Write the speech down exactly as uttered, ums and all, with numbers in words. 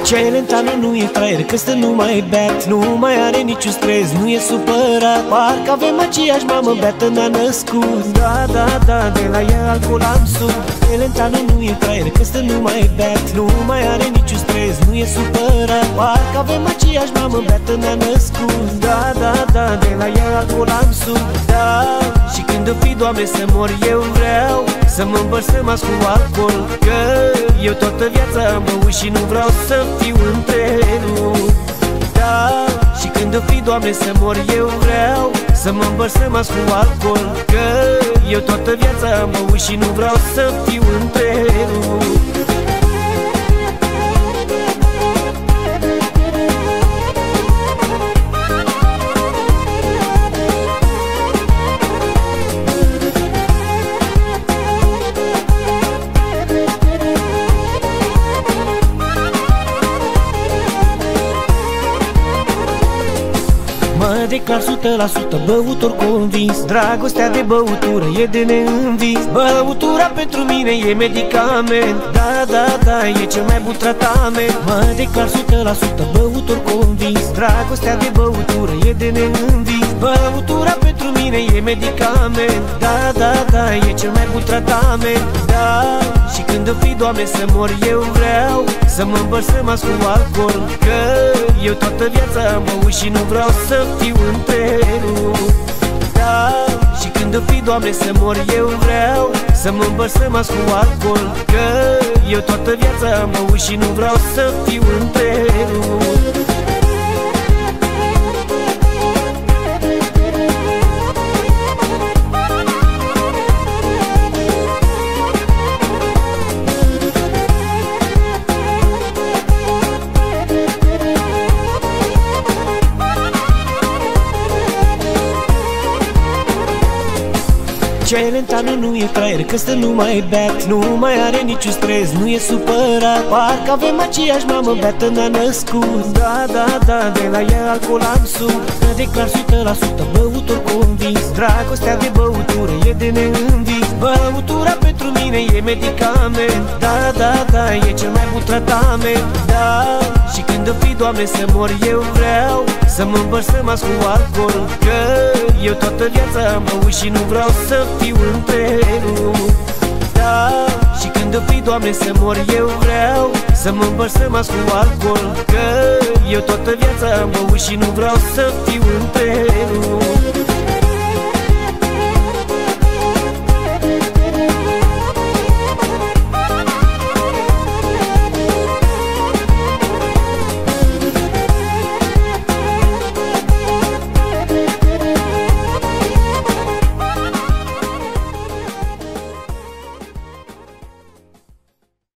Celentano nu e fraier, că stă numai beat, nu mai are niciun stres, nu e supărat. Parcă avem aceeași mamă, beată ne-a născut. Da, da, da, de la ea alcool am sub. Celentano nu e fraier, că stă numai beat, nu mai are niciun stres, nu e supărat. Parcă avem aceeași mamă, beată ne-a născut. Da, da, da, de la ea alcool am sub. Da, și când o fi, Doamne, să mor eu vreau să mă îmbărsămați cu alcool, că eu toată viața am băut și nu vreau să fiu întrerupt. Da, și când o fi, Doamne, să mor eu vreau să mă îmbărsămați cu alcool, că eu toată viața am băut și nu vreau să fiu întrerupt. Mă declar o sută la sută băutor convins. Dragostea de băutură e de neînvins. Băutura pentru mine e medicament. Da, da, da, e cel mai bun tratament. Mă declar o sută la sută băutor convins. Dragostea de băutură e de neînvins. Băutura pentru mine e medicament. Da, da, da, e cel mai bun tratament. Da, și când o fi, Doamne, să mor eu vreau să mă îmbărsămați cu alcool, că eu toată viața am băut și nu vreau să fiu întrerupt. Da, și când o fi, Doamne, să mor eu vreau să mă îmbărsămați cu alcool, că eu toată viața am băut și nu vreau să fiu întrerupt. Celentano nu e fraier, că stă numai beat, nu mai are niciun stres, nu e supărat. Parcă avem aceeași mamă, beată ne-a născut. Da, da, da, de la ea alcool am sub. Mă declar o sută la sută băutor convins. Dragostea de băutură e de neînvins. Băutura pentru mine e medicament. Da, da, da, e cel mai bun tratament. Da, și când o fi, Doamne, să mor eu vreau să mă îmbărsămați cu alcool, că eu toată viața am băut și nu vreau să fiu întrerupt. Da, și când o fi, Doamne, să mor eu vreau să mă îmbărsămați cu alcool, că eu toată viața am băut și nu vreau să fiu întrerupt.